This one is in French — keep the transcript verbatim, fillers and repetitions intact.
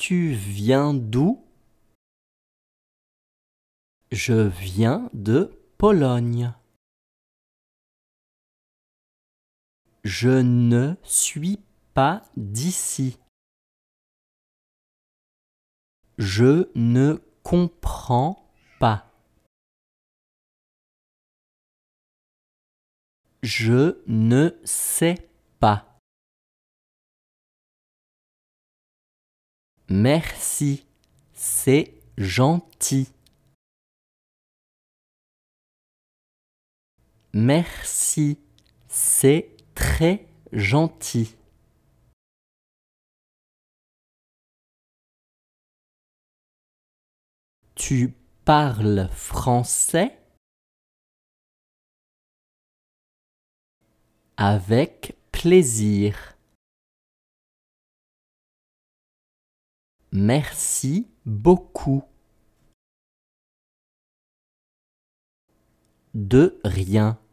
Tu viens d'où? Je viens de Pologne. Je ne suis pas d'ici. Je ne comprends pas. Je ne sais pas. Merci, c'est gentil. Merci, c'est très gentil. Tu parles français? Avec plaisir. Merci beaucoup. De rien.